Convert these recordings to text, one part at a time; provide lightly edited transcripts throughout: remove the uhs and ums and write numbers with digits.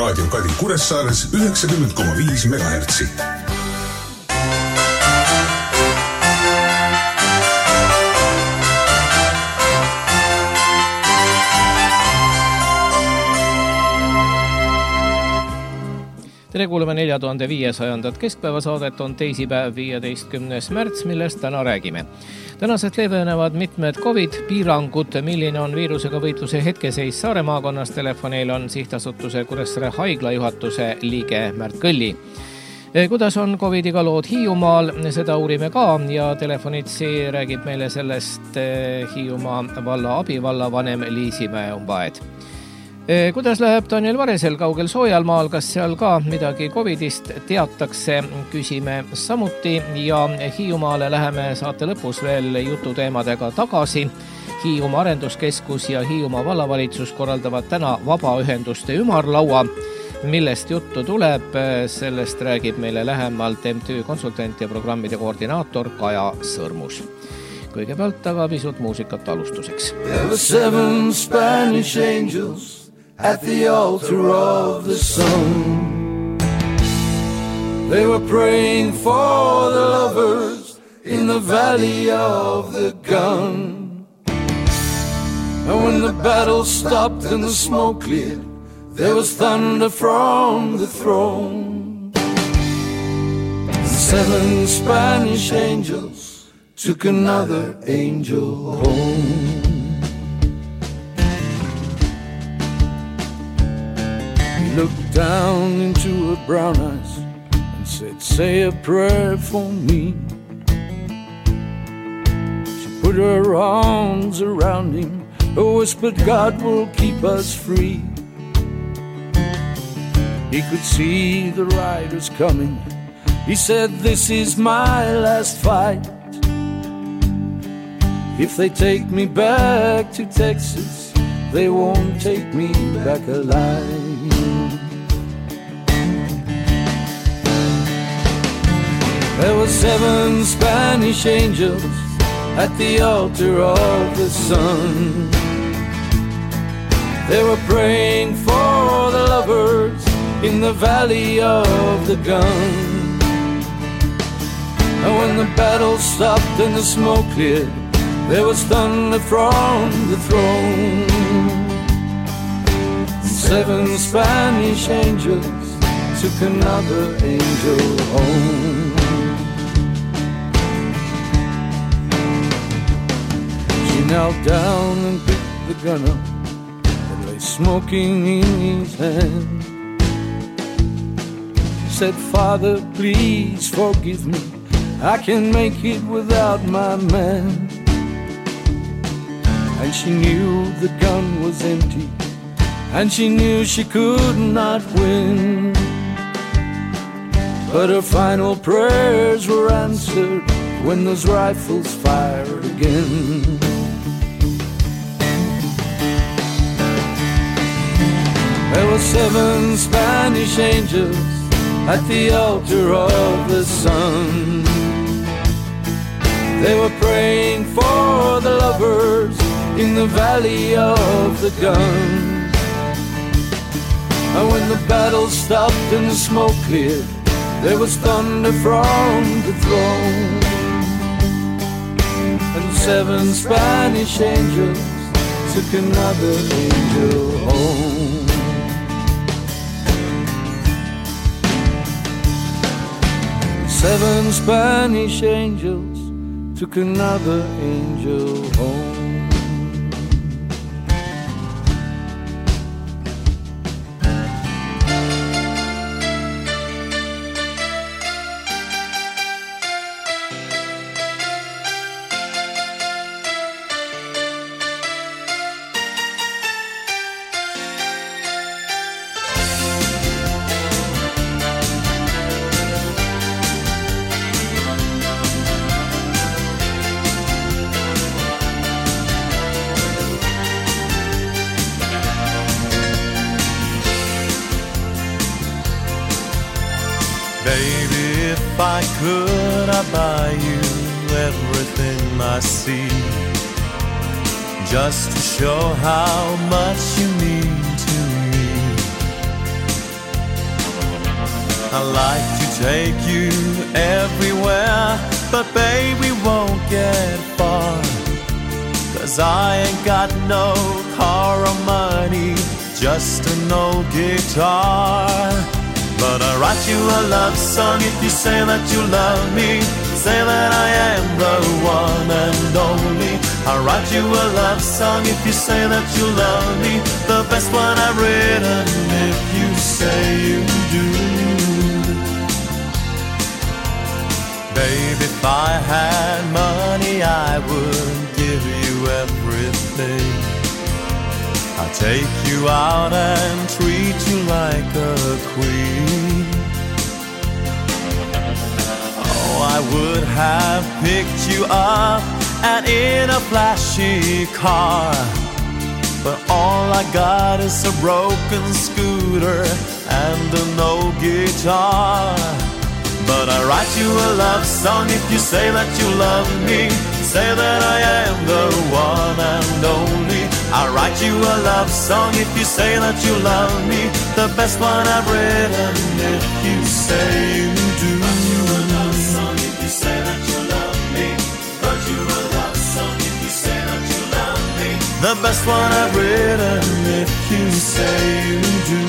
Raadio Kadi Kuressaares 90,5 MHz. Tere kuuleme 4500. keskpäevasaadet, on teisipäev 15. märts, millest täna räägime. Tänasest leevenevad mitmed COVID-piirangud, milline on viirusega võitluse hetkeseis Saare maakonnas. Telefonil on sihtasutuse Kuressaare haigla juhatuse liige Märt Kõlli. Kuidas on COVIDiga lood Hiiumaal, seda uurime ka ja telefonitsi räägib meile sellest Hiiumaa valla abivallavanem Liisimäe Umbaed. Kuidas läheb Daniel Varesel kaugel Soojalmaal, kas seal ka midagi COVIDist teatakse, küsime samuti ja Hiiumaale läheme saate lõpus veel jututeemadega tagasi. Hiiumaa arenduskeskus ja Hiiumaa vallavalitsus korraldavad täna vabaühenduste ümarlaua, millest juttu tuleb, sellest räägib meile lähemalt MTÜ konsultant ja programmide koordinaator Kaja Sõrmus. Kõigepealt aga pisut muusikat alustuseks. There were 7 Spanish angels at the altar of the sun. They were praying for the lovers in the valley of the gun. And when the battle stopped and the smoke cleared, there was thunder from the throne. 7 Spanish angels took another angel home. Looked down into her brown eyes and said, say a prayer for me. She put her arms around him, whispered, God will keep us free. He could see the riders coming. He said, this is my last fight. If they take me back to Texas, they won't take me back alive. There were 7 Spanish angels at the altar of the sun. They were praying for the lovers in the valley of the gun. And when the battle stopped and the smoke cleared, there was thunder from the throne. 7 Spanish angels took another angel home. She knelt down and picked the gun up that lay smoking in his hand. Said, Father, please forgive me. I can make it without my man. And she knew the gun was empty, and she knew she could not win. But her final prayers were answered when those rifles fired again. There were 7 Spanish angels at the altar of the sun. They were praying for the lovers in the valley of the gun. And when the battle stopped and the smoke cleared, there was thunder from the throne. And 7 Spanish angels took another angel home. 7 Spanish angels took another angel home. Baby, if I could, I'd buy you everything I see, just to show how much you mean to me. like to take you everywhere, but babe, we won't get far, 'cause I ain't got no car or money, just an old guitar. But I'll write you a love song if you say that you love me. Say that I am the one and only. I'll write you a love song if you say that you love me. The best one I've written if you say you do. Babe, if I had money, I would give you everything. I'd take you out and treat you like a queen. Oh, I would have picked you up and in a flashy car, but all I got is a broken scooter and an old guitar. But I write you a love song if you say that you love me. Say that I am the one and only. I'll write you a love song if you say that you love me. The best one I've written if you say you do. Write you a love song if you say that you love me. Write you a love song if you say that you love me. The best one I've written if you say you do.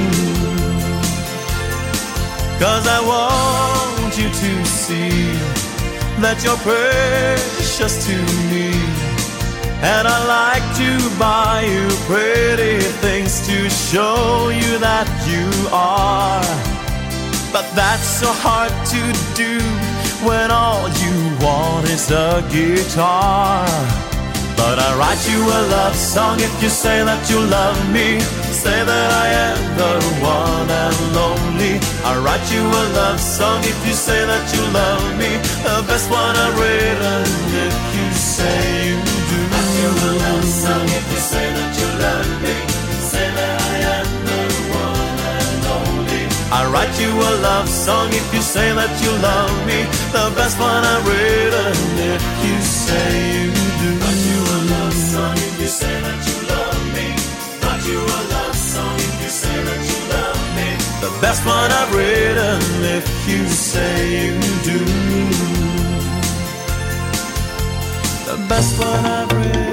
'Cause I want you to see that you're precious to me, and I like to buy you pretty things to show you that you are. But that's so hard to do when all you want is a guitar. But I write you a love song if you say that you love me. Say that I am the one and only. I write you a love song if you say that you love me. The best one I've written if you say you do. Write you a love song if you say that you love me. Say that I am the one and only. I write you a love song if you say that you love me. The best one I've written if you say you do. Write you a love song if you say that you love me. Write you a love song if you say that you love me. The best one I've written if you say you do. The best one I've written.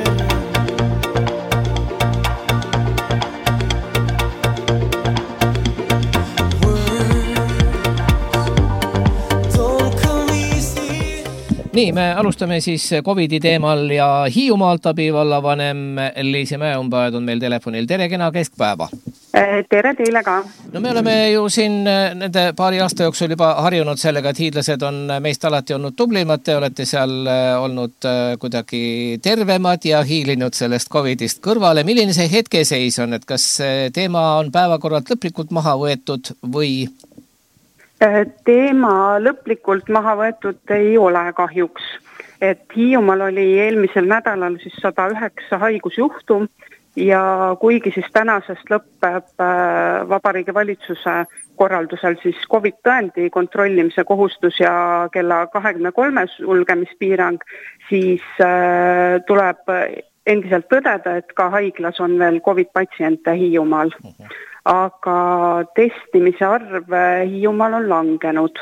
Nii, me alustame siis COVID-i teemal ja Hiiumaalt abivallavanem Liisi Mäeumbaed on meil telefonil. Tere, kena keskpäeva! Tere teile ka! No me oleme ju siin nende paari aasta jooksul juba harjunud sellega, et hiidlased on meist alati olnud tublimad. Te olete seal olnud kuidagi tervemad ja hiilinud sellest COVID-ist kõrvale. Milline see hetkeseis on, et kas teema on päevakorralt lõplikult maha võetud või... Teema lõplikult maha võetud ei ole kahjuks. Et Hiiumaal oli eelmisel nädalal siis 109 haigusjuhtu ja kuigi siis tänasest lõpeb Vabariigi Valitsuse korraldusel siis COVID-tõendi kontrollimise kohustus ja kella 23 sulgemispiirang, siis tuleb endiselt tõdeda, et ka haiglas on veel COVID-patsiente Hiiumaal. Aga testimise arv Hiiumaal on langenud.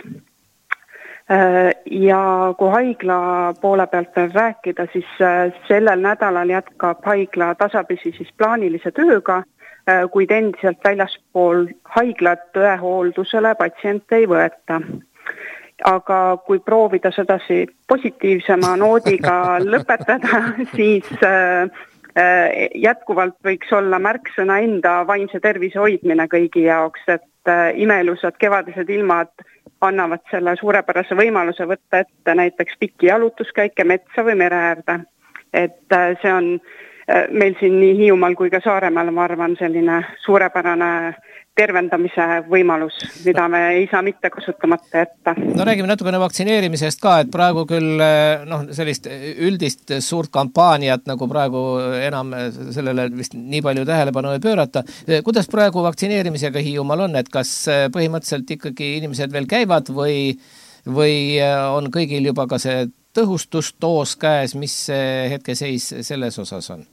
Ja kui haigla poole pealt veel rääkida, siis sellel nädalal jätkab haigla tasapisi siis plaanilise tööga, kuid endiselt väljaspool haiglat õehooldusele patsiente ei võeta. Aga kui proovida sedasi positiivsema noodiga lõpetada, siis... jätkuvalt võiks olla märksõna enda vaimse tervise hoidmine kõigi jaoks, et imeilusad kevadised ilmad annavad selle suurepärase võimaluse võtta ette näiteks pikki jalutuskäike metsa või mere äärde. Et see on meil siin nii Hiiumaal kui ka Saaremaal, ma arvan, selline suurepärane tervendamise võimalus, mida me ei saa mitte kasutamata jätta. No räägime natukene vaktsineerimisest ka, et praegu küll sellist üldist suurt kampaaniat, nagu praegu enam sellele vist nii palju tähelepanu ei pöörata. Kuidas praegu vaktsineerimisega Hiiumaal on, et kas põhimõtteliselt ikkagi inimesed veel käivad või on kõigil juba ka see tõhustusdoos käes, mis hetkeseis selles osas on?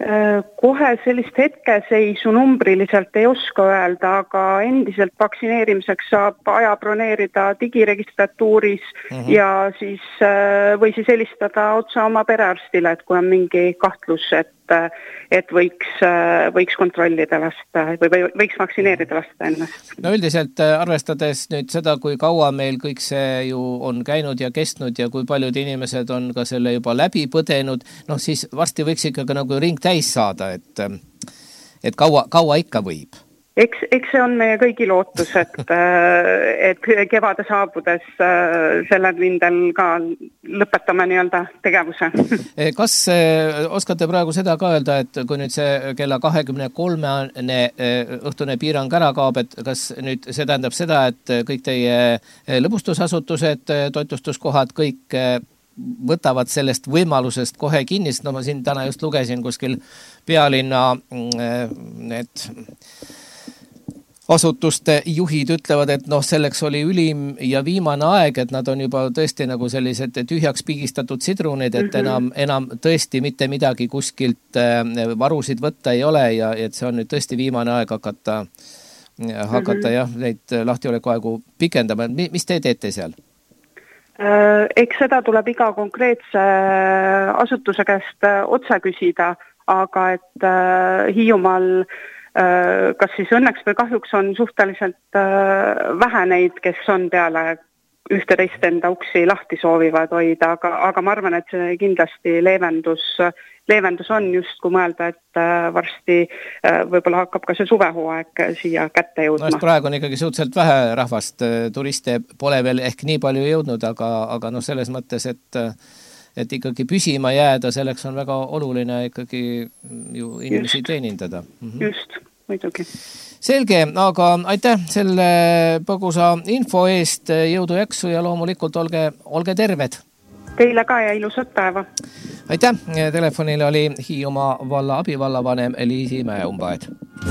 Kohe sellist hetkeseisu numbriliselt ei oska öelda, aga endiselt vaktsineerimiseks saab aja broneerida digiregistratuuris ja siis või siis helistada otsa oma perearstile, et kui on mingi kahtlus, et võiks kontrollida lasta või võiks vaktsineerida lasta ennast. No üldiselt arvestades nüüd seda, kui kaua meil kõik see ju on käinud ja kestnud ja kui paljud inimesed on ka selle juba läbi põdenud, siis varsti võiks ikkagi nagu ring täis saada, et kaua ikka võib. Eks see on meie kõigi lootus, et kevade saabudes sellel rindel ka lõpetame nii-öelda tegevuse. Kas oskate praegu seda ka öelda, et kui nüüd see kella 23 õhtune piirang ära kaob, et kas nüüd see tähendab seda, et kõik teie lõbustusasutused, toitlustuskohad, kõik võtavad sellest võimalusest kohe kinni, sest ma siin täna just lugesin kuskil pealinna need asutuste juhid ütlevad, et selleks oli ülim ja viimane aeg, et nad on juba tõesti nagu sellised tühjaks pigistatud sidrunid, et enam tõesti mitte midagi kuskilt varusid võtta ei ole ja et see on nüüd tõesti viimane aeg hakata neid lahtiolekuaegu pikendama. Mis te teete seal? Eks seda tuleb iga konkreetse asutuse käest otse küsida, aga et Hiiumaal kas siis õnneks või kahjuks on suhteliselt vähe neid, kes on peale 11 enda uksi lahti soovivad hoida, aga ma arvan, et see kindlasti leevendus on just, kui mõelda, et varsti võib-olla hakkab ka see suvehooaeg siia kätte jõudma. Praegu on ikkagi suhteliselt vähe rahvast, turiste pole veel ehk nii palju jõudnud, aga selles mõttes, et ikkagi püsima jääda, selleks on väga oluline ikkagi ju inimesi teenindada. Just, muidugi. Selge, aga aitäh selle põgusa info eest, jõudu jaksu ja loomulikult olge terved. Teile ka ja ilusat päeva. Aitäh, telefonil oli Hiiumaa valla abivallavanem Liisi Mäe-Umbaed.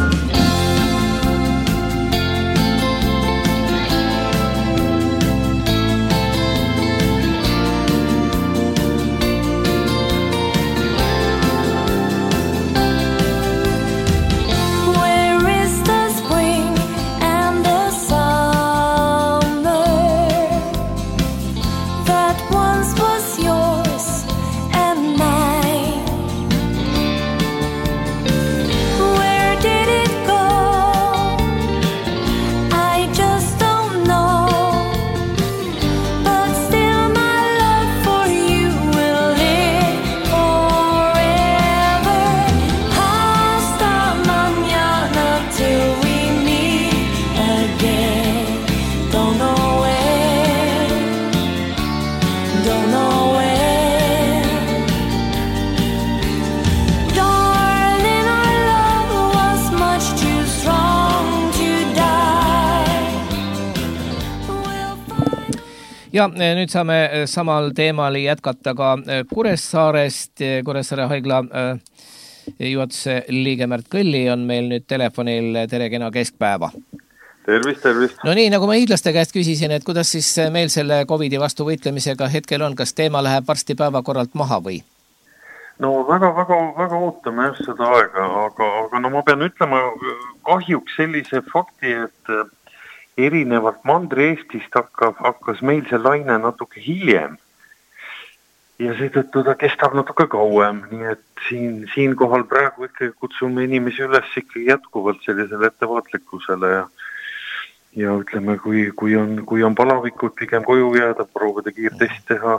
Ja nüüd saame samal teemal jätkata ka Kuressaarest. Kuressaare haigla juhatuse liige Märt Kõlli on meil nüüd telefonil. Tere kena keskpäeva. Tervist. No nii, nagu ma hiidlaste käest küsisin, et kuidas siis meil selle COVID-i vastu võitlemisega hetkel on, kas teema läheb varsti päevakorralt maha või? No väga ootame just seda aega, aga ma pean ütlema kahjuks sellise fakti, et erinevalt Mandri-Eestist hakkas meil see laine natuke hiljem ja seetõttu ta kestab natuke kauem, nii et siinkohal praegu ikkagi kutsume inimesi üles ikkagi jätkuvalt sellisele ettevaatlikkusele ja ütleme, kui on palavikud, pigem koju jääda, proovida kiirtest teha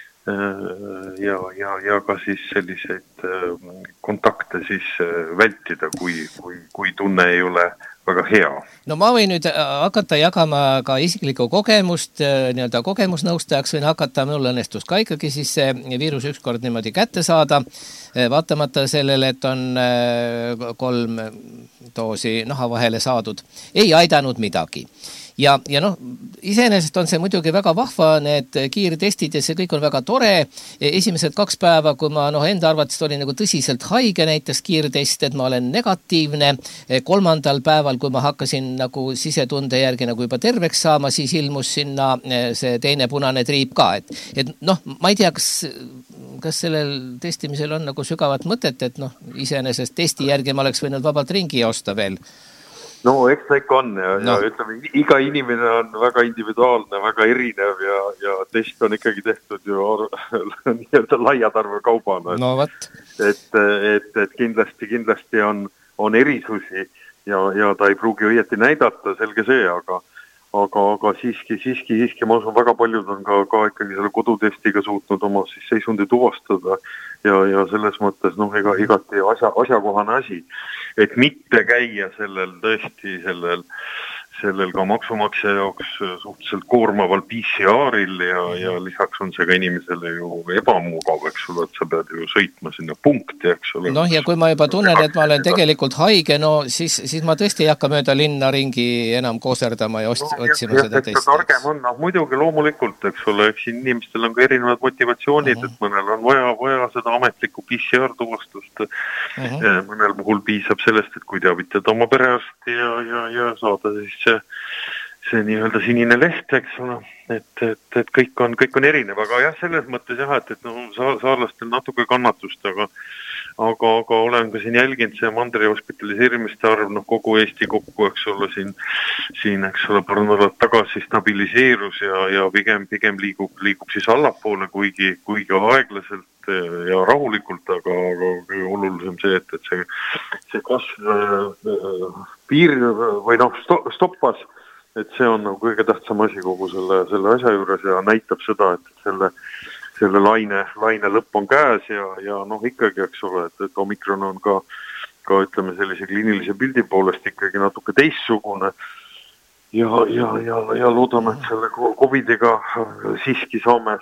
ja ka siis selliseid kontakte siis vältida, kui tunne ei ole väga hea. No ma võin nüüd hakata jagama ka isiklikku kogemust, nii-öelda kogemusnõustajaks võin hakata, mul õnnestus ka ikkagi siis see viirus ükskord niimoodi kätte saada, vaatamata sellele, et on 3 doosi naha vahele saadud, ei aidanud midagi. Ja iseenesest on see muidugi väga vahva, need kiirtestid ja see kõik on väga tore. Esimesed 2 päeva, kui ma enda arvates oli nagu tõsiselt haige, näitas kiirtest, et ma olen negatiivne. 3. päeval, kui ma hakkasin nagu sisetunde järgi nagu juba terveks saama, siis ilmus sinna see teine punane triip ka. Et ma ei tea, kas sellel testimisel on nagu sügavat mõtet, et iseenesest testi järgi ma oleks võinud vabalt ringi osta veel? No eks ta ikka on ja ütleme, iga inimene on väga individuaalne, väga erinev ja test on ikkagi tehtud ju nii-öelda laiatarve kaubana. No võt. Et kindlasti on erisusi ja ta ei pruugi õieti näidata, selge see, aga siiski ma usun, väga paljud on ka ikkagi selle kodutestiga suutnud oma siis seisundi tuvastada ja selles mõttes igati asjakohane asi, et mitte käia sellel ka maksumaksja jaoks suhteliselt koormaval PCR-il ja lisaks on see ka inimesele ju ebamugav, eks ole, et sa pead ju sõitma sinna punkti, eks ole. Ja kui ma juba tunnen, et ma olen tegelikult haige, siis ma tõesti ei hakka mööda linna ringi enam kooserdama ja otsima seda testi. Targem on, muidugi loomulikult, eks ole, eks inimestel on ka erinevad motivatsioonid, et mõnel on vaja seda ametlikku PCR-tuvastust. Mõnel puhul piisab sellest, et kui teavitada oma perearsti ja saada siis see nii-öelda sinine leht, eks ole, et kõik on erinev, aga jah, selles mõttes jah, et saarlastel natuke kannatust, aga olen ka siin jälginud see mandri hospitaliseerimiste arv, kogu Eesti kokku, eks ole, siin, eks ole, paar nädalat tagasi stabiliseerus ja pigem liigub siis allapoole, kuigi aeglaselt ja rahulikult, aga olulisem see, et see kasv piir või stoppas, et see on kõige tähtsam asi kogu selle asja juures ja näitab seda, et selle laine lõpp on käes ja ikkagi, eks ole, et omikron on ka ütleme sellise kliinilise pildi poolest ikkagi natuke teissugune ja loodame, et selle COVIDiga siiski saame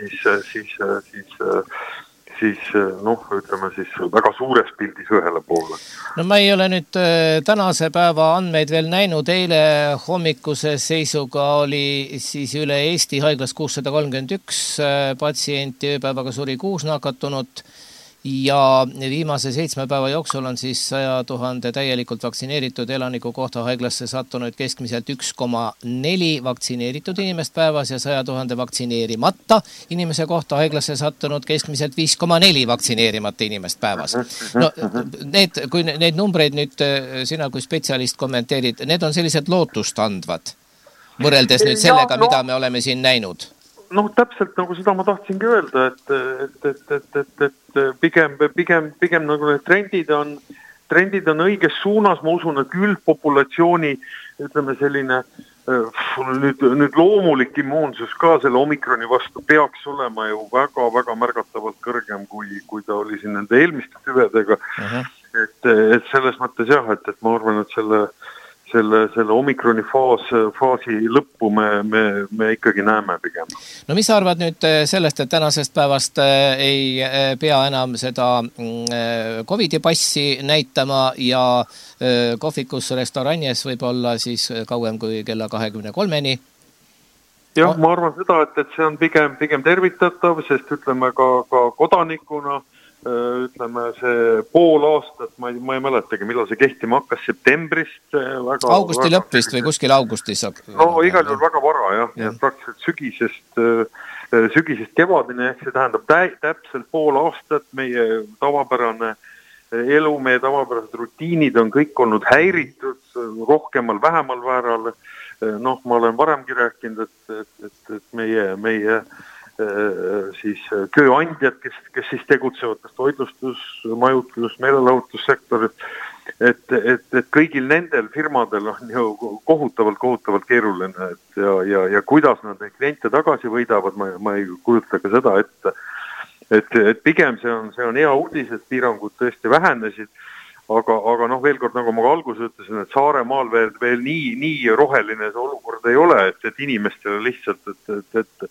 ütleme siis väga suures pildis ühele poole. Ma ei ole nüüd tänase päeva andmeid veel näinud, eile hommikuse seisuga oli siis üle Eesti haiglas 631 patsienti, ööpäevaga suri 6 nakatunut ja viimase 7 päeva jooksul on siis 100 000 täielikult vaktsineeritud elaniku kohta haiglasse sattunud keskmiselt 1,4 vaktsineeritud inimest päevas ja 100 000 vaktsineerimata inimese kohta haiglasse sattunud keskmiselt 5,4 vaktsineerimata inimest päevas. Kui need numbreid nüüd sina kui spetsialist kommenteerid, need on sellised lootust andvad võrreldes nüüd sellega, mida me oleme siin näinud? Täpselt nagu seda ma tahtsingi öelda, et pigem nagu need trendid on õiges suunas, ma usun, et üldpopulatsiooni, ütleme selline nüüd loomulik immuunsus ka selle omikroni vastu peaks olema ju väga märgatavalt kõrgem, kui ta oli siin nende eelmiste tüvedega. Et selles mõttes jah, et ma arvan, et selle omikroni faasi lõppu me ikkagi näeme pigem. Mis sa arvad nüüd sellest, et tänasest päevast ei pea enam seda COVIDi passi näitama ja kohvikus restoranjes võib olla siis kauem kui kella 23-ni? Jah, ma arvan seda, et see on pigem tervitatav, sest ütleme ka kodanikuna, ütleme see pool aastat, ma ei mäletagi, millal see kehtima hakkas, septembrist. Augusti lõppist või kuskil augustis? Igal juhul väga vara, jah. Praktiliselt sügisest kevadini, ehk see tähendab täpselt pool aastat meie tavapärane elu, meie tavapärased rutiinid on kõik olnud häiritud rohkemal, vähemal määral. Ma olen varemgi rääkinud, et meie siis tööandjad, kes siis tegutsevad kas toitlustus, majutus, meelelahutussektorid, et kõigil nendel firmadel on ju kohutavalt keeruline ja kuidas nad neid kliente tagasi võidavad, ma ei kujuta ka seda ette. Et pigem see on hea uudis, et piirangud tõesti vähenesid, aga veel kord, nagu ma ka alguses ütlesin, et Saaremaal veel nii roheline see olukord ei ole, et inimestele lihtsalt,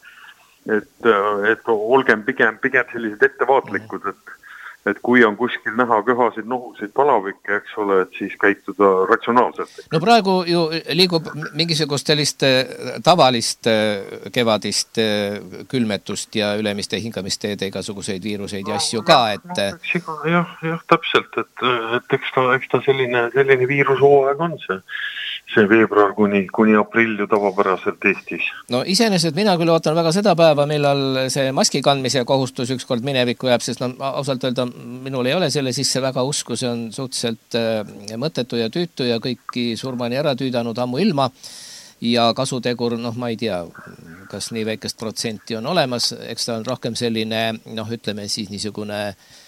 et olgem pigem sellised ettevaatlikud, et kui on kuskil näha köhasid, nohusid, palavikke, eks ole, et siis käituda ratsionaalselt. Praegu ju liigub mingisugust sellist tavalist kevadist külmetust ja ülemiste hingamisteede igasuguseid viiruseid ja asju ka, et... Jah, täpselt, et eks ta selline viirushooaeg on see veebruar kuni aprill ju tavapäraselt Eestis. No iseenesest mina küll ootan väga seda päeva, millal see maski kandmise kohustus ükskord minevikku jääb, sest ausalt öelda minul ei ole selle sisse väga usku, see on suhteliselt mõttetu ja tüütu ja kõiki surmani ära tüüdanud ammu ilma ja kasutegur, ma ei tea, kas nii väikest protsenti on olemas, eks ta on rohkem selline, ütleme siis niisugune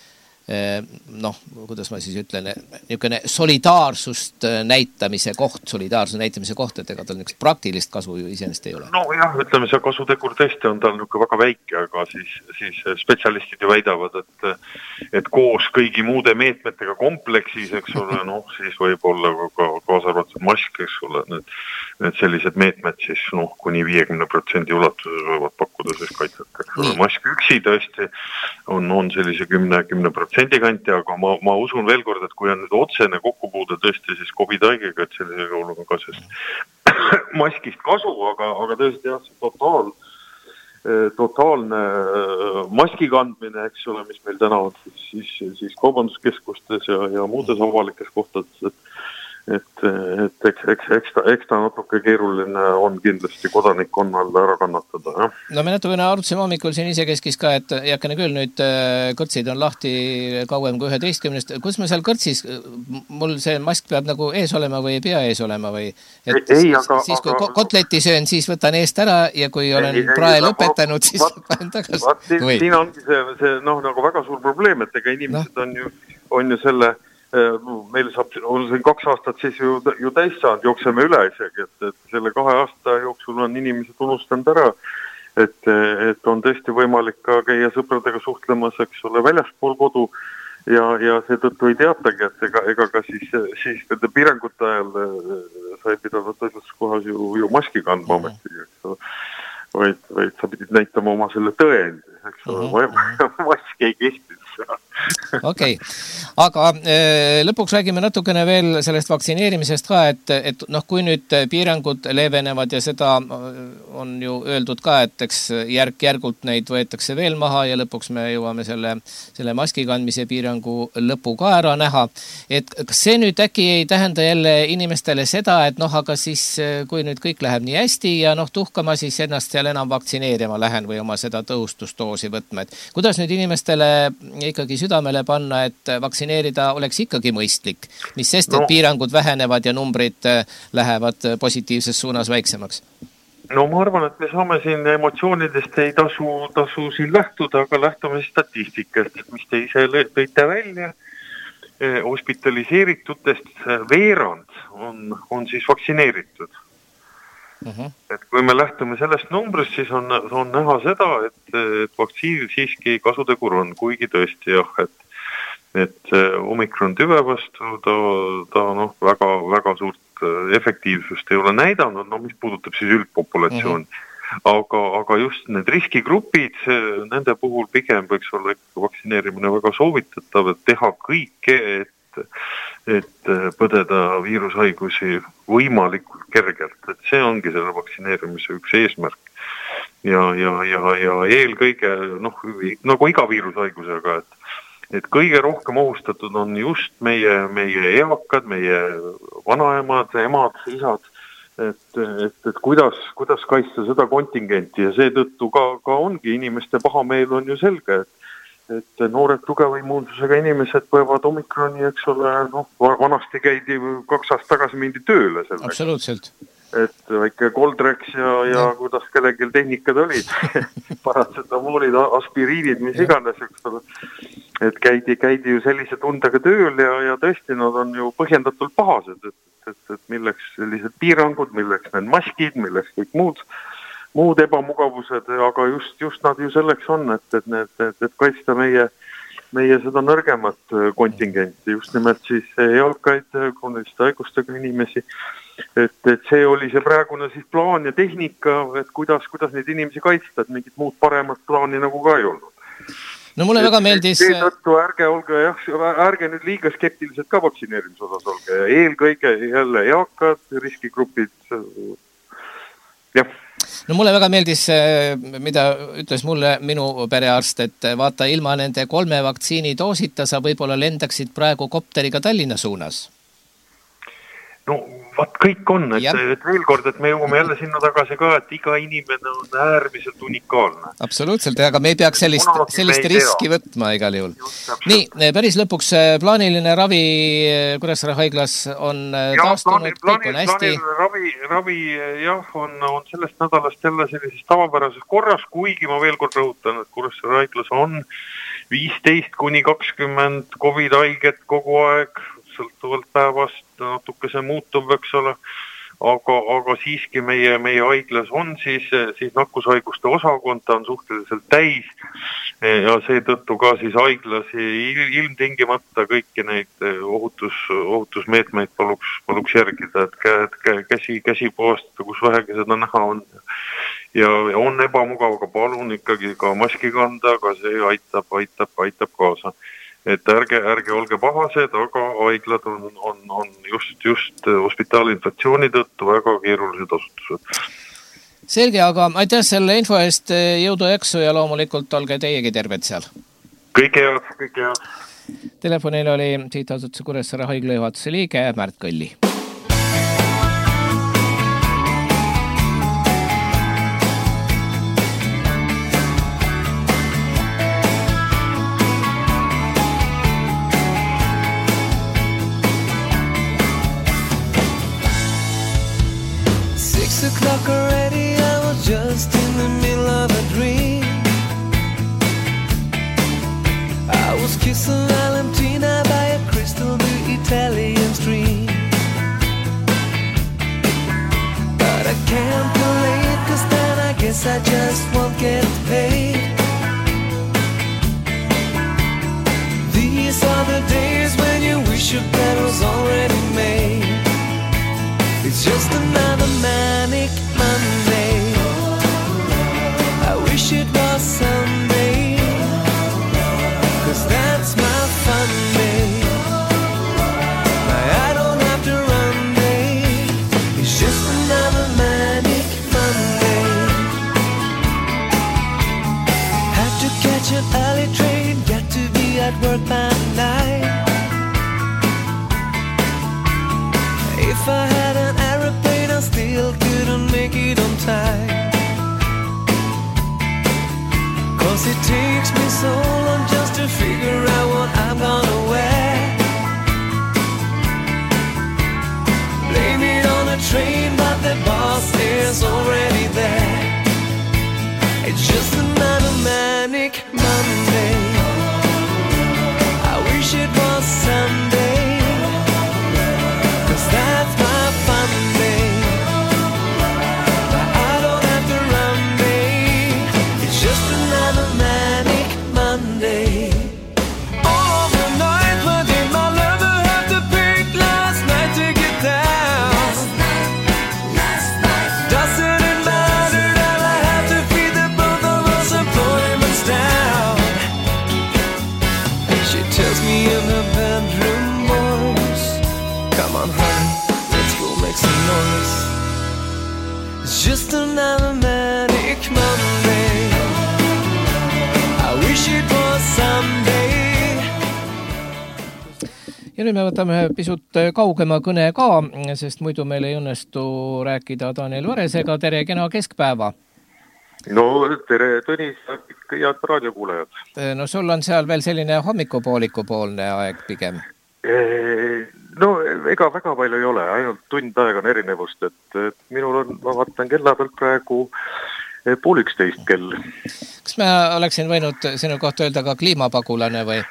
kuidas ma siis ütlen, niisugune solidaarsust näitamise koht, et ega tal niisugust praktilist kasu ju iseenesest ei ole. No jah, ütleme see kasutegur tõesti on tal niisugune väga väike, aga siis spetsialistid ju väidavad, et koos kõigi muude meetmetega kompleksis, eks ole, siis võib olla ka kaasarvatud mask, eks ole, need sellised meetmed siis kuni 50% ulatuses võivad pakkuda siis kaitset. Mask üksi tõesti on sellise 10% kanti, aga ma usun veel kord, et kui on nüüd otsene kokkupuude tõesti siis COVID-haigega, et sellise juhul on ka sellest maskist kasu, aga tõesti jah, see totaalne maski kandmine, eks ole, mis meil täna on siis kaubanduskeskustes ja muudes avalikes kohtades, et eks ta natuke keeruline on kindlasti kodanikkonnal ära kannatada. Ja? No me natukene arutasime hommikul siin isekeskis ka, et jäkkene küll nüüd kõrtsid on lahti kauem kui 11. Kus me seal kõrtsis, mul see mask peab nagu ees olema või ei pea ees olema või? Siis kui kotleti söön, siis võtan eest ära ja kui olen prae lõpetanud, siis panen tagasi. Siin ongi see nagu väga suur probleem, et ega inimesed on ju selle meil on siin 2 aastat siis ju täis saanud, jookseme üle isegi, et selle 2 aasta jooksul on inimesed unustanud ära, et on tõesti võimalik ka käia sõpradega suhtlemas, eks ole, väljaspool kodu ja seetõttu ei teatagi, et ega ka siis nende piirangute ajal sai pidanud tõesus kohas ju maski kandma ametigi, eks ole. Vaid sa pidid näitama oma selle tõendi, eks ole, maski ei kestnud. Okei. Aga lõpuks räägime natukene veel sellest vaktsineerimisest ka, et kui nüüd piirangud leevenevad ja seda on ju öeldud ka, et eks järk-järgult neid võetakse veel maha ja lõpuks me jõuame selle maski kandmise piirangu lõpu ka ära näha. Et kas see nüüd äkki ei tähenda jälle inimestele seda, et aga siis kui nüüd kõik läheb nii hästi ja tuhkama siis ennast seal enam vaktsineerima lähen või oma seda tõhustusdoosi võtma, et kuidas nüüd inimestele ikkagi südamele panna, et vaktsineerida oleks ikkagi mõistlik, mis sest, et piirangud vähenevad ja numbrid lähevad positiivses suunas väiksemaks? No ma arvan, et me saame siin emotsioonidest ei tasu siin lähtuda, aga lähtume statistikast, mis te ise tõite välja. Hospitaliseeritutest veerand on siis vaktsineeritud. Et kui me lähtume sellest numbrist, siis on näha seda, et vaktsiinil siiski kasutegur on, kuigi tõesti jah, et omikron tüve vastu ta väga suurt efektiivsust ei ole näidanud, mis puudutab siis üldpopulatsiooni. Aga just need riskigrupid, nende puhul pigem võiks olla vaktsineerimine väga soovitatav, et teha kõike, et põdeda viirushaigusi võimalikult kergelt, et see ongi selle vaktsineerimise üks eesmärk. Ja eelkõige, nagu iga viirushaigusega, et kõige rohkem ohustatud on just meie eakad, meie vanaemad, emad, isad, et kuidas kaitsta seda kontingenti ja seetõttu ka ongi inimeste pahameel on ju selge, et noored tugeva immuunsusega inimesed võivad omikroni, eks ole, vanasti käidi 2 aastat tagasi mindi tööle selleks. Absoluutselt. Et väike koldreks ja kuidas kellelgi tehnikad olid, paratsetamoolid, aspiriinid, mis iganes, eks ole. Et käidi ju sellise tundega tööl ja tõesti nad on ju põhjendatult pahased, et milleks sellised piirangud, milleks need maskid, milleks kõik muud ebamugavused, aga just nad ju selleks on, et kaitsta meie seda nõrgemat kontingenti, just nimelt siis eakaid, krooniliste haigustega inimesi, et see oli see praegune siis plaan ja tehnika, et kuidas neid inimesi kaitsta, et mingit muud paremat plaani nagu ka ei olnud. No mulle väga meeldis... Seetõttu ärge nüüd liiga skeptiliselt ka vaktsineerimise osas olge ja eelkõige jälle eakad, riskigrupid, jah. No mulle väga meeldis, mida ütles mulle minu perearst, et vaata ilma nende 3 vaktsiinidoosita sa võib-olla lendaksid praegu kopteriga Tallinna suunas. No vaat kõik on, et veel kord, et me jõuame jälle sinna tagasi ka, et iga inimene on äärmiselt unikaalne. Absoluutselt, aga me ei peaks sellist riski võtma igal juhul. Nii, päris lõpuks plaaniline ravi Kuressaare haiglas on taastunud, kõik on hästi. Ravi jah, on sellest nädalast jälle sellises tavapärases korras, kuigi ma veel kord rõhutan, et Kuressaare haiglas on 15-20 COVID-haiget kogu aeg, sõltuvalt päevast, natuke see muutub, eks ole, aga siiski meie haiglas on siis nakkushaiguste osakond, ta on suhteliselt täis ja seetõttu ka siis haiglas ilmtingimata kõiki neid ohutusmeetmeid paluks järgida, et käsi puhastada, kus vähegi seda näha on. Ja on ebamugav, aga palun ikkagi ka maski kanda, aga see aitab kaasa. Et ärge olge pahased, aga haiglad on just hospitaalinflatsiooni tõttu väga keerulised asutused. Selge, aga aitäh selle info eest, jõudu jaksu ja loomulikult olge teiegi terved seal. Kõike head. Telefonil oli sihtasutuse Kuressaare haigla juhatuse liige Märt Kõlli. O'clock already, I was just in the middle of a dream. I was kissing Valentina by a crystal blue Italian stream. But I can't play it, 'cause then I guess I just won't get paid. These are the days when you wish your bed was already made. It's just another manic Monday. I wish it was Sunday, 'cause that's my fun day. I don't have to run day. It's just another manic Monday. Have to catch an early train, got to be at work by 9. If I had an aeroplane, I still couldn't make it on time. 'Cause it takes me so long just to figure out what I'm gonna wear. Blame it on a train, but the boss is already there. It's just another manic Monday. I wish it was Sunday, 'cause that's my fun day. I don't have to run day. It's just another manic Monday. All of the night, but did my lover have to pick last night to get down? Last night. Doesn't it matter that I have to feed the both of us appointments down? She tells me in her bedroom voice, come on honey, let's go make some noise. It's just another manic Monday. I wish it was Sunday. Ja nüüd me võtame ühe pisut kaugema kõne ka, sest muidu meil ei õnnestu rääkida Daniel Varesega. Tere, kena keskpäeva. No tere Tõnis ja head raadiokuulajad. No sul on seal veel selline hommikupooliku poolne aeg pigem. No ega väga palju ei ole, ainult tund aega on erinevust, et minul on, ma vaatan kella pealt praegu 10:30 kell. Kas ma oleksin võinud sinu kohta öelda ka kliimapagulane või?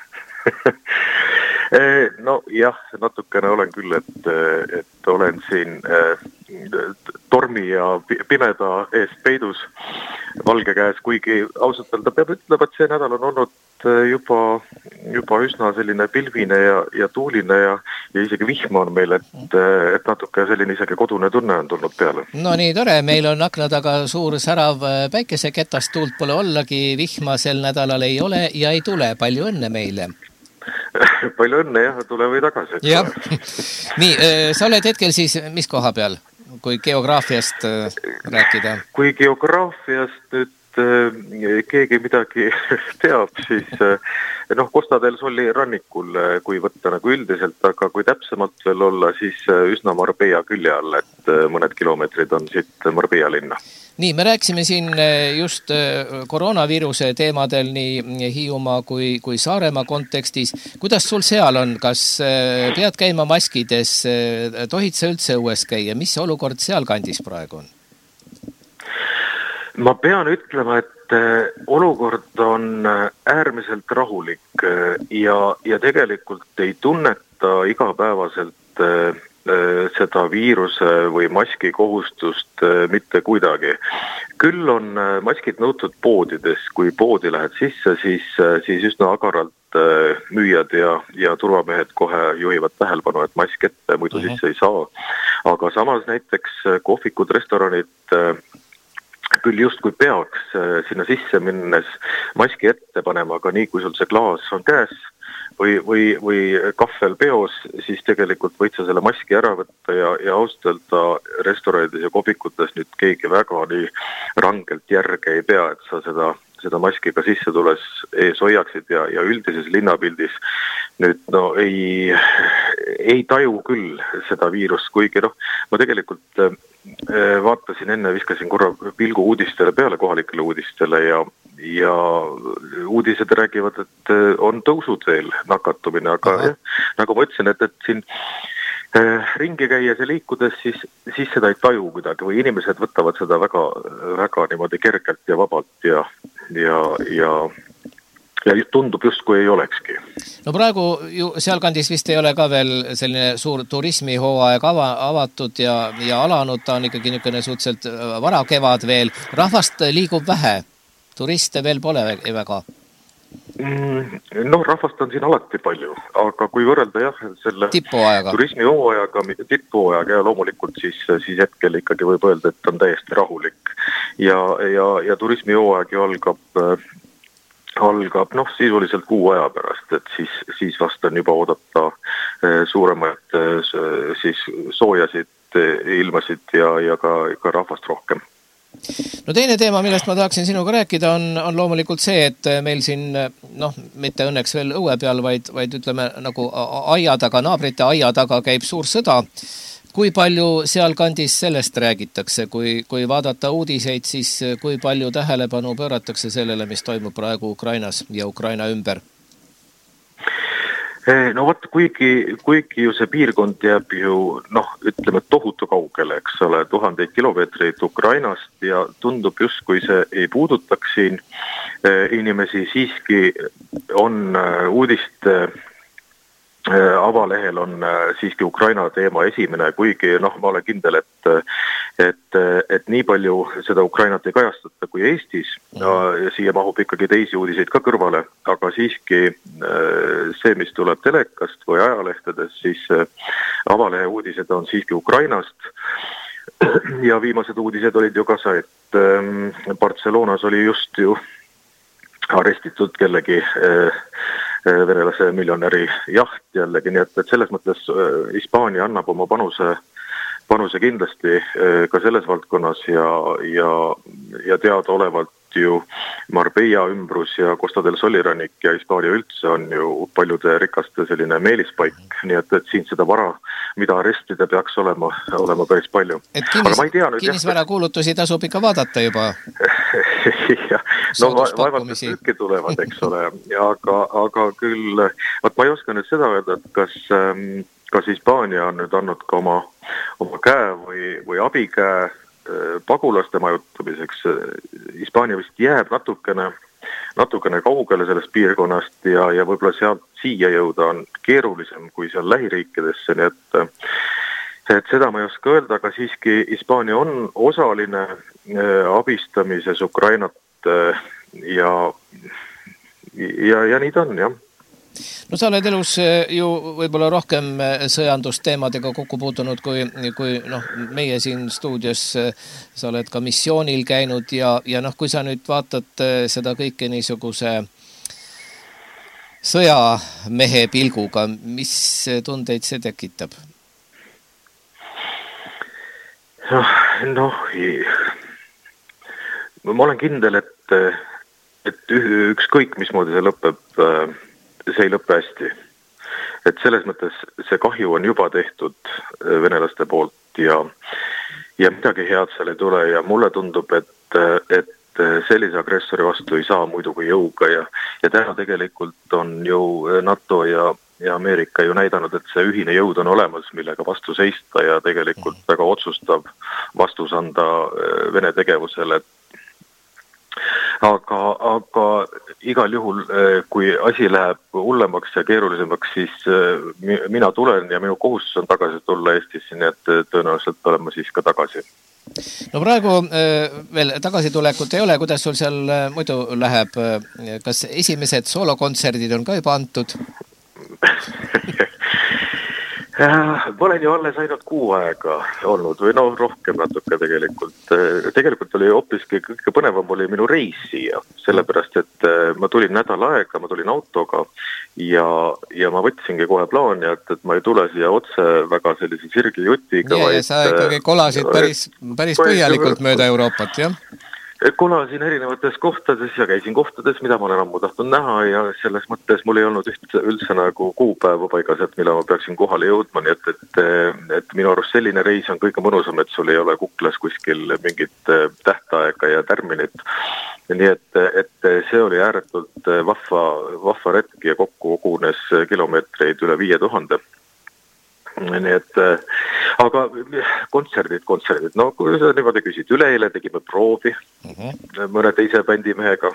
No jah, natukene olen küll, et olen siin tormi ja pimeda ees peidus valge käes, kuigi ausalt öelda peab ütlema, et see nädal on olnud juba üsna selline pilvine ja tuuline ja isegi vihma on meil, et natuke selline isegi kodune tunne on tulnud peale. No nii tore, meil on akna taga suur särav päikeseketast, tuult pole ollagi, vihma sel nädalal ei ole ja ei tule, palju õnne meile. Palju õnne jah, tule või tagasi. Jah. Nii, sa oled hetkel siis mis koha peal, kui geograafiast rääkida? Kui geograafiast nüüd keegi midagi teab, siis Costa del Soli rannikul, kui võtta nagu üldiselt, aga kui täpsemalt veel olla, siis üsna Marbella külje all, et mõned kilomeetrid on siit Marbella linna. Nii, me rääkisime siin just koroonaviiruse teemadel nii Hiiumaa kui Saaremaa kontekstis. Kuidas sul seal on? Kas pead käima maskides? Tohid sa üldse õues käia? Mis olukord seal kandis praegu on? Ma pean ütlema, et olukord on äärmiselt rahulik ja tegelikult ei tunneta igapäevaselt seda viiruse või maski kohustust mitte kuidagi. Küll on maskid nõutud poodides, kui poodi lähed sisse, siis üsna agaralt müüjad ja turvamehed kohe juhivad tähelepanu, et mask ette muidu sisse ei saa. Aga samas näiteks kohvikud, restoranid küll justkui peaks sinna sisse minnes maski ette panema, aga nii kui sul see klaas on käes või kahvel peos, siis tegelikult võid sa selle maski ära võtta ja austelda restoranides ja kohvikutes nüüd keegi väga nii rangelt järge ei pea, et sa seda maski ka sisse tules ees hoiaksid ja üldises linnapildis nüüd ei taju küll seda viirust, kuigi ma tegelikult vaatasin enne, viskasin korra pilgu uudistele peale, kohalikele uudistele ja uudised räägivad, et on tõusud veel nakatumine, aga nagu ma ütlesin, et siin ringi käies ja liikudes, siis seda ei taju kuidagi või inimesed võtavad seda väga, väga niimoodi kergelt ja vabalt ja tundub justkui ei olekski. No praegu ju sealkandis vist ei ole ka veel selline suur turismihooaeg avatud ja alanud, ta on ikkagi niisugune suhteliselt varakevad veel. Rahvast liigub vähe, turiste veel pole väga. Rahvast on siin alati palju, aga kui võrrelda selle turismihooajaga, tipphooajaga ja loomulikult siis hetkel ikkagi võib öelda, et on täiesti rahulik ja turismihooaeg ju algab sisuliselt kuu aja pärast, et siis vast on juba oodata suuremaid siis soojasid ilmasid ja ka rahvast rohkem. No teine teema, millest ma tahaksin sinuga rääkida, on loomulikult see, et meil siin, mitte õnneks veel õue peal, vaid ütleme nagu aia taga, naabrite aia taga käib suur sõda. Kui palju seal kandis sellest räägitakse? Kui vaadata uudiseid, siis kui palju tähelepanu pööratakse sellele, mis toimub praegu Ukrainas ja Ukraina ümber? No vot, kuigi ju see piirkond jääb ju, ütleme tohutu kaugele, eks ole, 1000 kilomeetreid Ukrainast ja tundub justkui see ei puudutaks siin inimesi, siiski on uudiste avalehel on siiski Ukraina teema esimene, kuigi ma olen kindel, et nii palju seda Ukrainat ei kajastata kui Eestis ja siia mahub ikkagi teisi uudiseid ka kõrvale, aga siiski see, mis tuleb telekast või ajalehtedes, siis avalehe uudised on siiski Ukrainast ja viimased uudised olid ju ka see, et Barcelonas oli just ju arestitud kellegi venelase miljonäri jaht jällegi, nii et selles mõttes Hispaania annab oma panuse kindlasti ka selles valdkonnas ja teadaolevalt ju Marbella ümbrus ja Costa del Soli rannik ja Hispaania üldse on ju paljude rikaste selline meelispaik, nii et siin seda vara, mida arestida peaks olema päris palju. Et kinnisvara kuulutusi tasub ikka vaadata juba. Vaevalt kõik tulevad, eks ole, aga küll, ma ei oska nüüd seda öelda, et kas Hispaania on nüüd andnud ka oma käe või abikäe pagulaste majutamiseks. Hispaania vist jääb natukene kaugele sellest piirkonnast ja võib-olla sealt siia jõuda on keerulisem kui seal lähiriikidesse, nii et seda ma ei oska öelda, aga siiski Hispaania on osaline abistamises Ukrainat ja nii ta on, jah. No sa oled elus ju võib-olla rohkem sõjandusteemadega kokku puutunud kui meie siin stuudios, sa oled ka missioonil käinud ja kui sa nüüd vaatad seda kõike niisuguse sõjamehe pilguga, mis tundeid see tekitab? Ma olen kindel, et et ükskõik mismoodi see lõpeb, see ei lõppe hästi. Et selles mõttes see kahju on juba tehtud venelaste poolt ja midagi head seal ei tule ja mulle tundub, et sellise agressori vastu ei saa muidu kui jõuga ja täna tegelikult on ju NATO ja Ameerika ju näidanud, et see ühine jõud on olemas, millega vastu seista ja tegelikult väga otsustav vastus anda Vene tegevusele. Aga igal juhul, kui asi läheb hullemaks ja keerulisemaks, siis mina tulen ja minu kohustus on tagasi tulla Eestisse, nii et tõenäoliselt olen ma siis ka tagasi. No praegu veel tagasitulekut ei ole, kuidas sul seal muidu läheb? Kas esimesed soolokontserdid on ka juba antud? Ma olen ju alles ainult 6 aega olnud või rohkem natuke tegelikult. Tegelikult oli hoopiski kõige põnevam oli minu reis siia, sellepärast, et ma tulin nädal aega, ma tulin autoga ja ma võtsingi kohe plaani, et ma ei tule siia otse väga sellise sirgi jutiga. Ja sa ikkagi kolasid päris põhjalikult mööda Euroopat, jah? Kolasin erinevates kohtades ja käisin kohtades, mida ma olen ammu tahtnud näha ja selles mõttes mul ei olnud üldse nagu kuupäeva paigas, et mille ma peaksin kohale jõudma, nii et minu arust selline reis on kõige mõnusam, et sul ei ole kuklas kuskil mingit tähtaega ja tärminit. Nii et see oli ääretult vahva retk ja kokku kogunes kilomeetreid üle 5000. Nii et, aga kontserdid, no kui sa niimoodi küsid, üleeile tegime proovi mõne teise bändimehega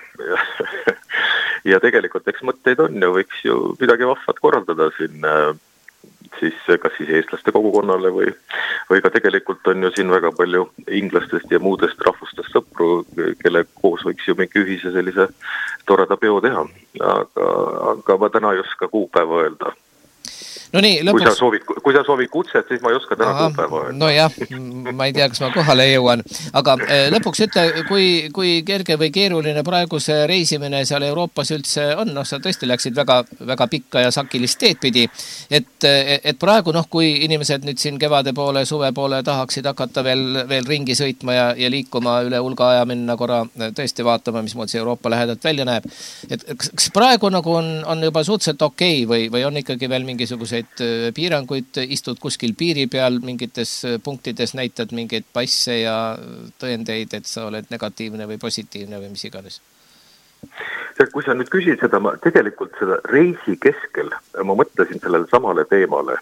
ja tegelikult eks mõtteid on ja võiks ju midagi vahvat korraldada siin siis kas siis eestlaste kogukonnale või ka tegelikult on ju siin väga palju inglastest ja muudest rahvustest sõpru, kelle koos võiks ju mingi ühise sellise toreda peo teha, aga ma täna ei oska kuupäeva öelda. No nii, lõpuks... Kui sa soovid kutset, siis ma ei oska täna kuupäeva öelda. No jah, ma ei tea, kas ma kohale jõuan. Aga lõpuks ütle, kui kerge või keeruline praegu see reisimine seal Euroopas üldse on, sa tõesti läksid väga, väga pikka ja sakilist teed pidi. Et praegu, kui inimesed nüüd siin kevade poole, suve poole tahaksid hakata veel ringi sõitma ja liikuma üle hulga aja minna korra tõesti vaatama, mismoodi see Euroopa lähedalt välja näeb. Et kas praegu nagu on juba suhteliselt okei või on ikkagi veel mingisuguse piiranguid, istud kuskil piiri peal, mingites punktides näitad mingeid passe ja tõendeid, et sa oled negatiivne või positiivne või mis iganes? Kui sa nüüd küsid seda, ma tegelikult seda reisi keskel, ma mõtlesin sellele samale teemale,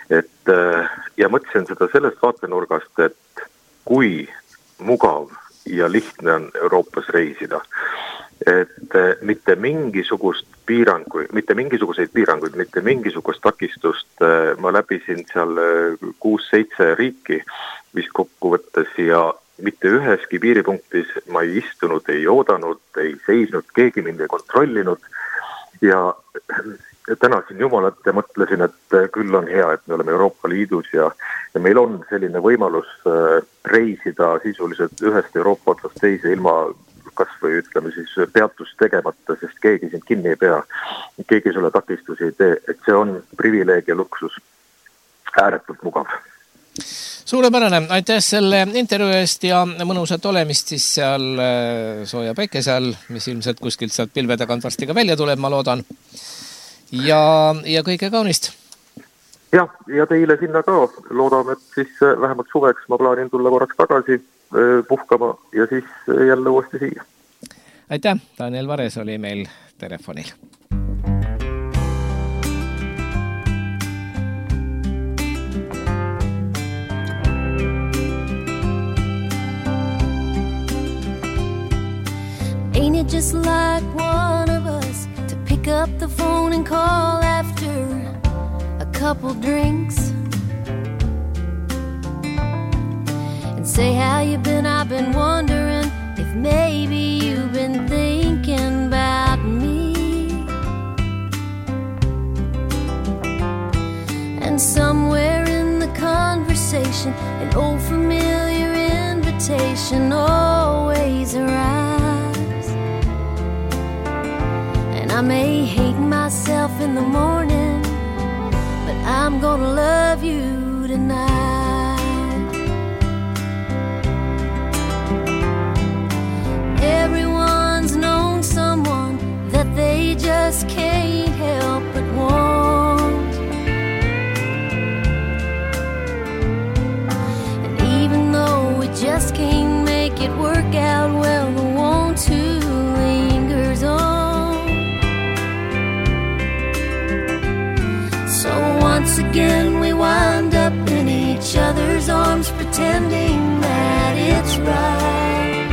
ja mõtlesin seda sellest vaatenurgast, et kui mugav ja lihtne on Euroopas reisida, et mitte mingisuguseid piiranguid, mitte mingisugust takistust. Ma läbisin seal 6-7 riiki vist kokkuvõttes ja mitte üheski piiripunktis ma ei istunud, ei oodanud, ei seisnud, keegi mind ei kontrollinud ja tänasin Jumalat ja mõtlesin, et küll on hea, et me oleme Euroopa Liidus ja meil on selline võimalus reisida sisuliselt ühest Euroopa otsast teise ilma kas või ütleme siis peatust tegemata, sest keegi sind kinni ei pea, keegi sulle takistusi ei tee, et see on privileeg ja luksus, ääretult mugav. Suurepärane, aitäh selle intervjuu eest ja mõnusat olemist siis seal sooja päikese all, mis ilmselt kuskilt sealt pilve tagant varsti ka välja tuleb, ma loodan. Ja kõige kaunist. Ja teile sinna ka. Loodame, et siis vähemalt suveks ma plaanin tulla korraks tagasi puhkama ja siis jälle uuesti siia. Aitäh, Daniel Vares oli meil telefonil. Ain't it just like one of us to pick up the phone and call after a couple drinks and say how you been? I've been wondering if maybe you've been thinking about me. And somewhere in the conversation, an old familiar invitation always arrives. And I may hate myself in the morning, but I'm gonna love you tonight. Everyone's just can't make it work out. Well, the want to lingers on. So once again we wind up in each other's arms, pretending that it's right.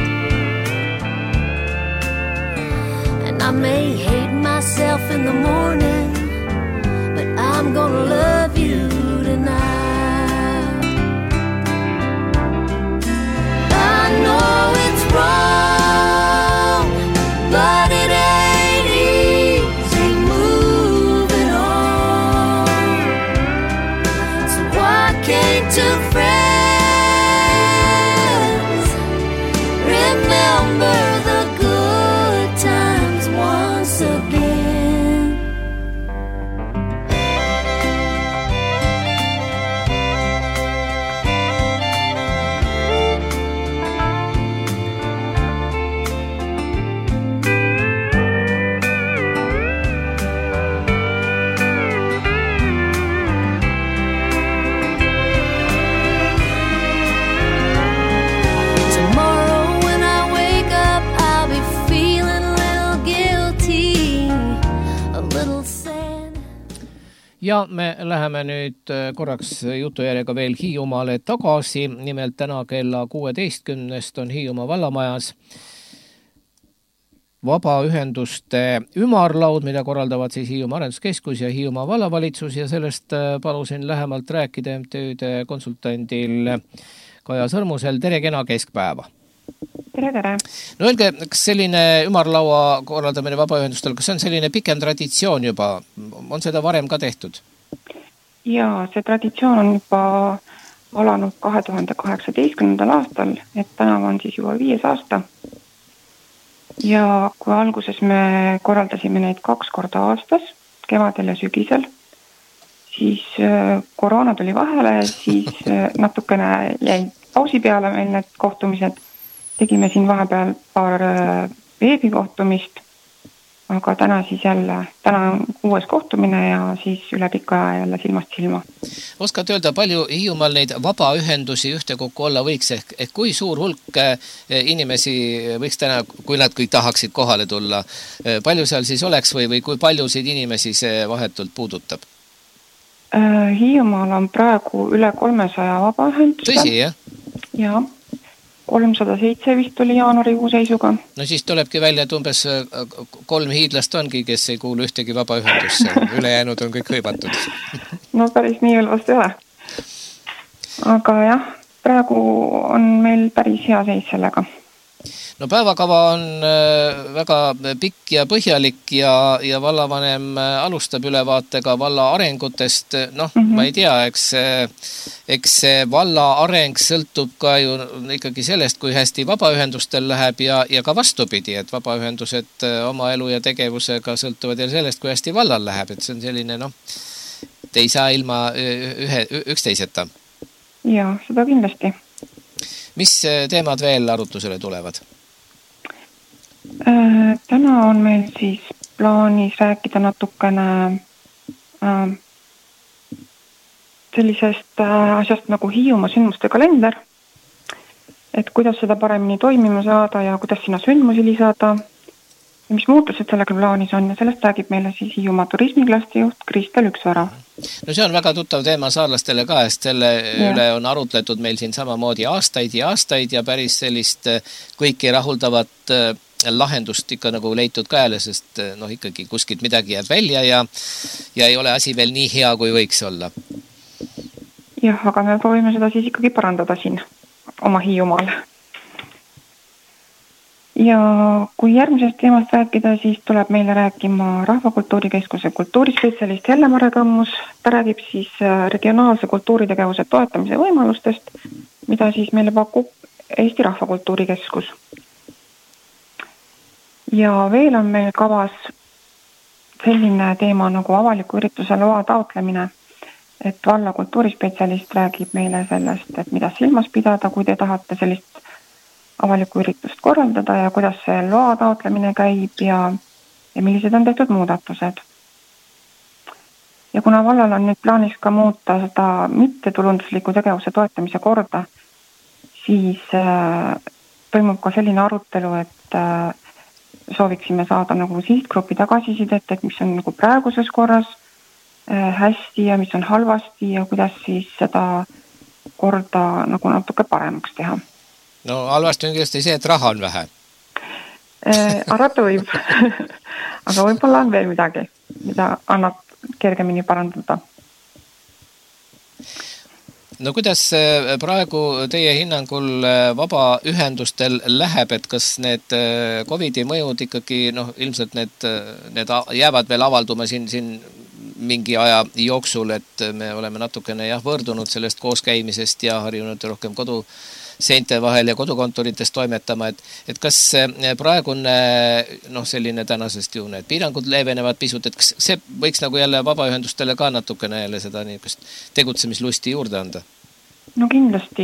And I may hate myself in the morning, but I'm gonna love you tonight. I know it's wrong, but it ain't easy moving on. So why can't two friends remember the good times once again? Tomorrow when I wake up, I'll be feeling a little guilty, a little sad. Ja me läheme nüüd korraks jutujärjega veel Hiiumaale tagasi. Nimelt täna kella 16 on Hiiumaa vallamajas vabaühenduste ümarlaud, mida korraldavad siis Hiiumaa Arenduskeskus ja Hiiumaa vallavalitsus, ja sellest palusin lähemalt rääkida MTÜ-de konsultandil Kaja Sõrmusel. Tere, kena keskpäeva! Tere, tere! No öelge, kas selline ümarlaua korraldamine vabaühendustel, kas see on selline pikem traditsioon juba? On seda varem ka tehtud? Jaa, see traditsioon on juba alanud 2018. aastal, et tänav on siis juba 5. aasta. Ja kui alguses me korraldasime neid 2 korda aastas, kevadel ja sügisel, siis koroona tuli vahele, siis natukene jäi pausi peale meil need kohtumised. Tegime siin vahepeal paar veebikohtumist, aga täna siis jälle, täna on 6. kohtumine ja siis üle pika aja jälle silmast silma. Oskad öelda, palju Hiiumaal neid vabaühendusi ühtekokku olla võiks, ehk kui suur hulk inimesi võiks täna, kui nad kõik tahaksid kohale tulla, palju seal siis oleks või kui paljusid inimesi see vahetult puudutab? Hiiumaal on praegu üle 300 vabaühendust. Tõsi, jah? Jaa. 307 vist oli jaanuarikuu seisuga. No siis tulebki välja, et umbes 3 hiidlast ongi, kes ei kuulu ühtegi vabaühendusse. Ülejäänud on kõik hõivatud. No päris nii veel vast ei ole. Aga jah, praegu on meil päris hea seis sellega. No päevakava on väga pikk ja põhjalik ja vallavanem alustab ülevaatega valla arengutest. Ma ei tea, eks see valla areng sõltub ka ju ikkagi sellest, kui hästi vabaühendustel läheb ja ka vastupidi, et vabaühendused oma elu ja tegevusega sõltuvad ja sellest, kui hästi vallal läheb, et see on selline, te ei saa ilma üksteiseta. Jaa, seda kindlasti. Mis teemad veel arutlusele tulevad? Täna on meil siis plaanis rääkida natukene sellisest asjast nagu Hiiumaa sündmuste kalender, et kuidas seda paremini toimima saada ja kuidas sinna sündmusi lisada ja mis muutused sellega plaanis on ja sellest räägib meile siis Hiiumaa turismiklasti juht Kristel Üksvara. No see on väga tuttav teema saarlastele ka, sest selle üle on arutletud meil siin samamoodi aastaid ja päris sellist kõiki rahuldavat lahendust ikka nagu leitud ka jälle, sest ikkagi kuskilt midagi jääb välja ja ei ole asi veel nii hea, kui võiks olla. Jah, aga me proovime seda siis ikkagi parandada siin oma Hiiumaal. Ja kui järgmisest teemast rääkida, siis tuleb meile rääkima Rahvakultuurikeskuse kultuurispetsialist Helle-Mare Kõmmus. Ta räägib siis regionaalse kultuuritegevuse toetamise võimalustest, mida siis meile pakub Eesti Rahvakultuurikeskus. Ja veel on meil kavas selline teema nagu avaliku ürituse loa taotlemine, et valla kultuurispetsialist räägib meile sellest, et mida silmas pidada, kui te tahate sellist avalikku üritust korraldada ja kuidas see loa taotlemine käib ja millised on tehtud muudatused. Ja kuna vallal on nüüd plaanis ka muuta seda mittetulundusliku tegevuse toetamise korda, siis toimub ka selline arutelu, et sooviksime saada nagu sihtgrupi tagasisidet, et mis on nagu praeguses korras hästi ja mis on halvasti ja kuidas siis seda korda nagu natuke paremaks teha. No halvasti on kindlasti see, et raha on vähe. Arvata võib, aga võib-olla on veel midagi, mida annab kergemini parandada. No kuidas praegu teie hinnangul vabaühendustel läheb, et kas need COVID-i mõjud ikkagi, ilmselt need jäävad veel avalduma siin mingi aja jooksul, et me oleme natukene võõrdunud sellest kooskäimisest ja harjunud rohkem koduseinte vahel ja kodukontorites toimetama, et kas praegune selline tänasest ju need piirangud leevenevad pisut, et kas see võiks nagu jälle vabaühendustele ka natukene jälle seda niisugust tegutsemislusti juurde anda? No kindlasti.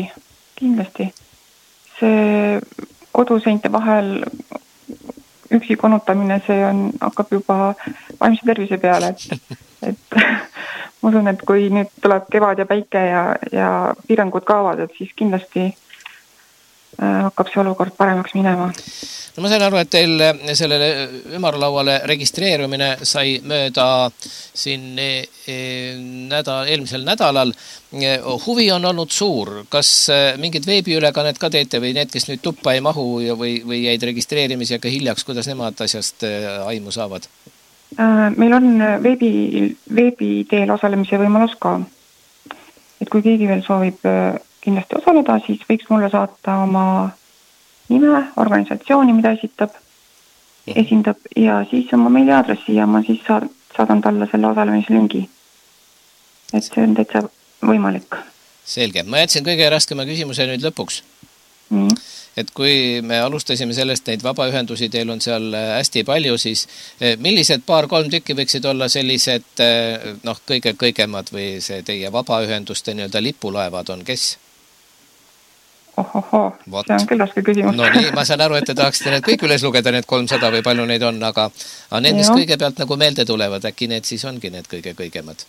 See koduseinte vahel üksi konutamine, see hakkab juba vaimse tervise peale, et ma usun, et kui nüüd tuleb kevad ja päike ja piirangud kaovad, et siis kindlasti hakkab see olukord paremaks minema. No ma sain aru, et teil sellele ümarlauale registreerumine sai mööda siin eelmisel nädalal. Huvi on olnud suur. Kas mingid veebiülekannet ka teete või need, kes nüüd tuppa ei mahu või jäid registreerimisega hiljaks, kuidas nemad asjast aimu saavad? Meil on veebi teel osalemise võimalus ka. Et kui keegi veel soovib kindlasti osaleda, siis võiks mulle saata oma nime, organisatsiooni, mida esindab ja siis oma meiliaadressi ja ma siis saadan talle selle osalemislingi. Et see on täitsa võimalik. Selge. Ma jätsin kõige raskema küsimuse nüüd lõpuks. Et kui me alustasime sellest, neid vabaühendusi teil on seal hästi palju, siis millised 2-3 tükki võiksid olla sellised kõigemad või see teie vabaühenduste nii-öelda lipulaevad on, kes? Ohoho, see on küll raske küsimus. No nii, ma saan aru, et te tahaksite need kõik üles lugeda, need 300 või palju neid on, aga need, mis kõigepealt nagu meelde tulevad, äkki need siis ongi need kõigemad?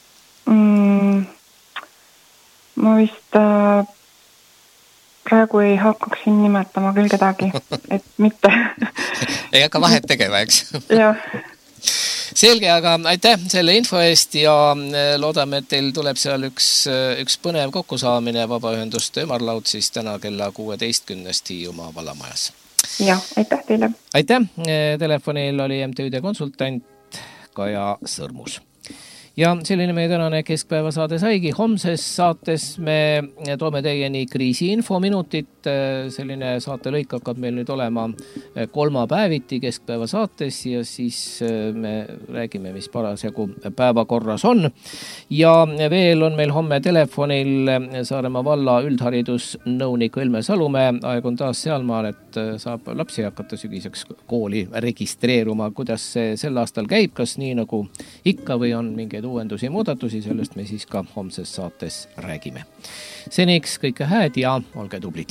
Ma vist praegu ei hakkaks siin nimetama küll kedagi, et mitte. Ei hakka vahet tegema, eks? Jah. Selge, aga aitäh selle info eest ja loodame, et teil tuleb seal üks põnev kokkusaamine vabaühenduste ümarlaud siis täna kella 16 Hiiumaa vallamajas. Ja, aitäh teile. Aitäh. Telefonil oli MTÜ-de konsultant Kaja Sõrmus. Ja selline meie tänane keskpäeva saade saigi. Homses saates me toome teieni kriisiinfominutit. Selline saatelõik hakkab meil nüüd olema kolmapäeviti keskpäeva saates ja siis me räägime, mis parasjagu päevakorras on. Ja veel on meil homme telefonil Saaremaa valla üldharidusnõunik Õlme Salumäe. Aeg on taas sealmaal, et saab lapsi hakata sügiseks kooli registreeruma. Kuidas see sel aastal käib, kas nii nagu ikka või on mingeid uuendusi ja muudatusi, sellest me siis ka homses saates räägime. Seniks kõike hääd ja olge tublid!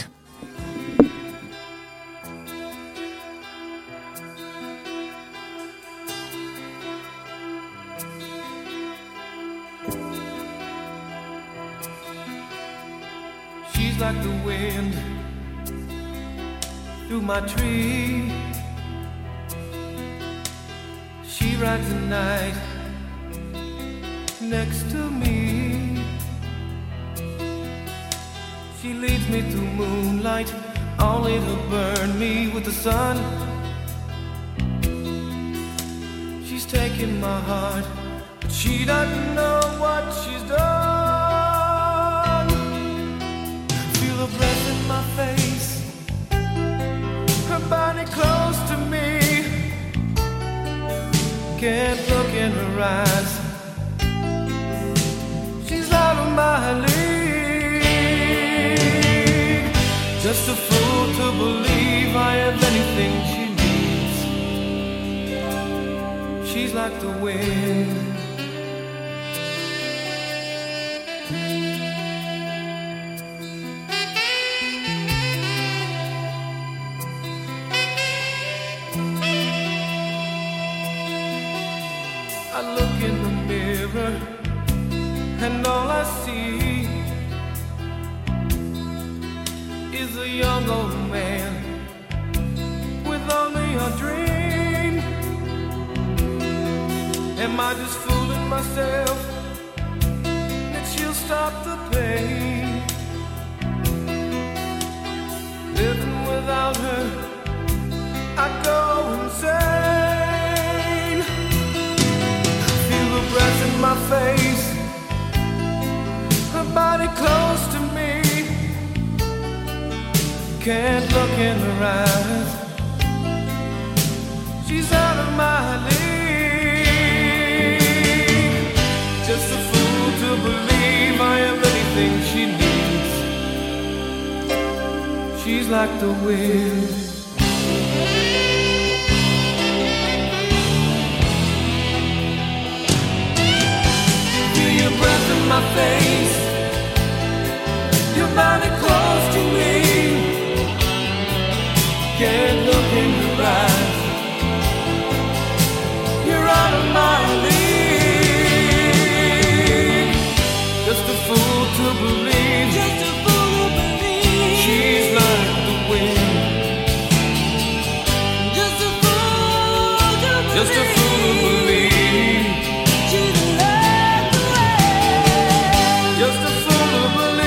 She's like the wind through my tree. She rides the night next to me. She leads me through moonlight, only to burn me with the sun. She's taking my heart, but she doesn't know what she's done. Feel her breath in my face, her body close to me. Can't look in her eyes, out of my league. Just a fool to believe I have anything she needs. She's like the wind. I look in the mirror and all I see is a young old man with only a dream. Am I just fooling myself that she'll stop the pain? Living without her, I go insane. Feel the breath in my face, her body close to me. Can't look in her eyes, she's out of my league. Just a fool to believe I am anything she needs. She's like the wind. Feel your breath in my face, your body close to me. Can't look in your eyes, you're out of my league. Just a fool to believe, just a fool to believe she's like the wind. Just a fool to believe, just a fool to believe she's like the wind. Just a fool to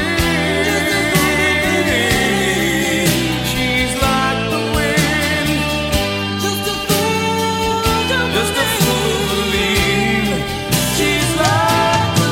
believe she's like the wind. Just a fool to believe she's like the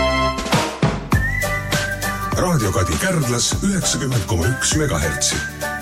Raadio Kadi Kärdlas 90,1 megahertsi.